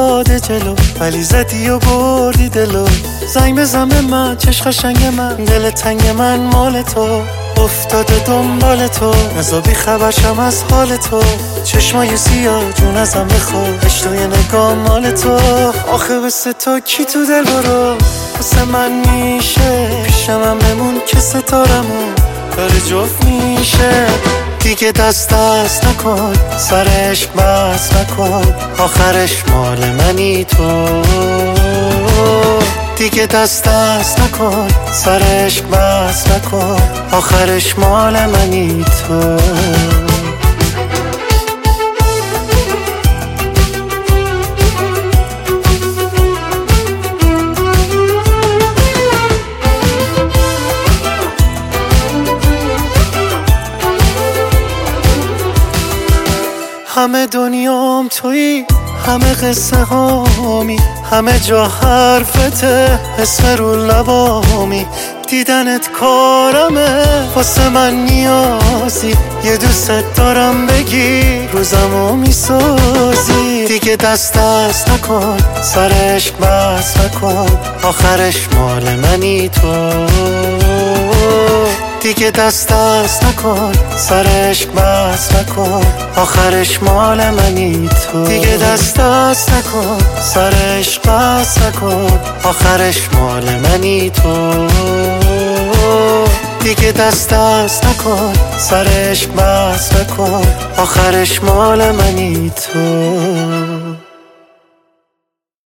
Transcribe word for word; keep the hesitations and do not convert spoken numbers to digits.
ایستاده جلو، ولی زدی و بردی دلو. زنگ بزن به من چش قشنگ من، دل تنگ من مال تو، افتاده دنبال تو، نزا بی خبرشم از حال تو. چشمای سیاه جون ازم بخواه، اشتوی نگاه مال تو. آخه بسه تو کی تو دل برو واسه من میشه، پیشم هم بمون که ستارمون داره جفت میشه. دیگه دست دست نکن، سر عشق بس نکن، آخرش مال منی تو. دیگه دست دست نکن، سر عشق بس نکن، آخرش مال منی تو. همه دنیام تویی، همه قصه هامی، همه جا حرفته، اسم رو لبامی. دیدنت کارمه، واسه من نیازی، یه دوست دارم بگی روزمو میسازی. دیگه دست دست نکن، سر عشق بس نکن، آخرش مال منی تو. دیگه دست دست نکن، سر عشق بس نکن، آخرش مال منی تو. دیگه دست دست نکن، سر عشق بس نکن، آخرش مال منی تو. دیگه دست دست نکن، سر عشق بس نکن، آخرش مال منی تو.